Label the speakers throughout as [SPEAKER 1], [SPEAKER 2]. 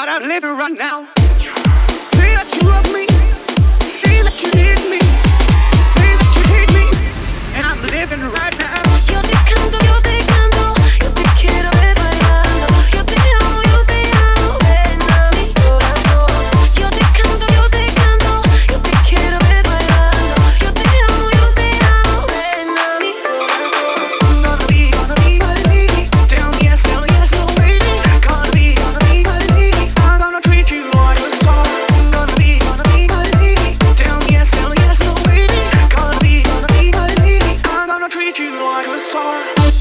[SPEAKER 1] but I'm living right now. Say that you love me, say that you need me, say that you hate me, and I'm living right now.
[SPEAKER 2] Yo te canto, yo te quiero ver bailando. Yo te amo, ven a mi corazón. Yo te canto, yo te quiero ver bailando. Yo te amo, ven a mi corazón.
[SPEAKER 1] Gonna be my lady. Tell me yes, no baby. Gonna be my lady. I'm gonna treat you like a star. Gonna be my lady. Tell me yes, no baby. Gonna be my lady. I'm gonna treat you like a star.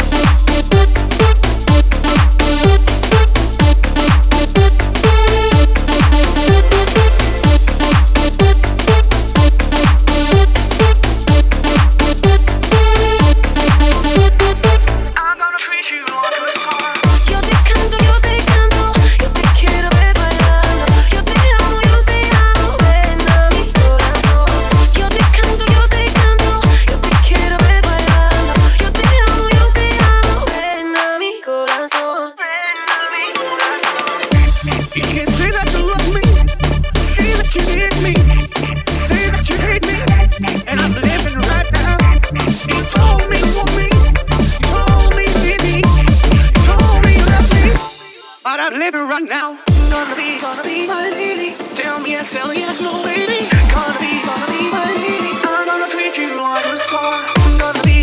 [SPEAKER 1] I'm gonna treat you like a star.
[SPEAKER 2] Yo te canto, yo te quiero ver bailando. Yo te amo, ven a mi corazón. Yo te canto, yo te quiero ver bailando. Yo te amo, ven a mi corazón. Ven a mi corazón.
[SPEAKER 1] You can say that you love me, say that you need me, say that you hate me, and I'm living right now. You told me you want me, you told me you need me, you told me you love me, but I'm living right now. Gonna be my lady. Tell me yes, no baby. Gonna be my lady. I'm gonna treat you like a star. Gonna be